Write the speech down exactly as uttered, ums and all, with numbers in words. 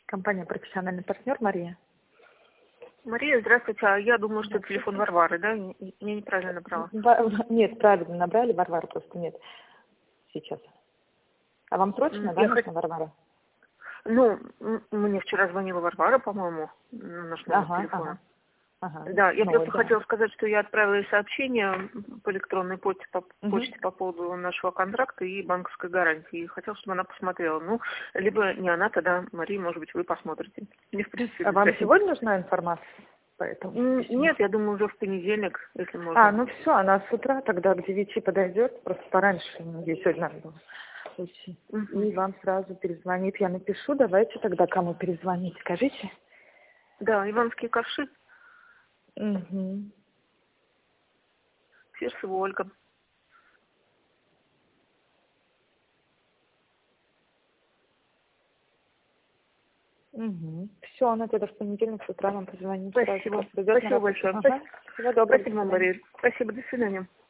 Компания «Профессиональный партнер», Мария. Мария, здравствуйте. А я думаю, что это телефон Варвары, да? Я неправильно набрала. Нет, правильно набрали, Варвара просто нет сейчас. А вам срочно, да, я нужна хот... Варвара? Ну, мне вчера звонила Варвара, по-моему, на наш номер Ага, телефона. ага. Ага. Да, я Ну, просто да. хотела сказать, что я отправила ей сообщение по электронной почте по, Угу. почте по поводу нашего контракта и банковской гарантии. И хотела, чтобы она посмотрела. Ну, либо не она, тогда, Мария, может быть, вы посмотрите. Мне, в принципе, А без вам разницы. сегодня нужна информация? Поэтому Нет, я думаю, уже в понедельник, если можно. А, ну все, она с утра тогда к девяти подойдет, просто пораньше, ну, ей сегодня надо было уйти. Угу. И вам сразу перезвонит. Я напишу, давайте тогда кому перезвонить, скажите. Да, Иванские ковши. Угу. Фирсова Ольга. Угу. Все, она тогда в понедельник с утра вам позвонит. Спасибо. Сразу придет на Спасибо работу. большое. Ага. Всего доброго. Спасибо, Мария. Спасибо. До свидания.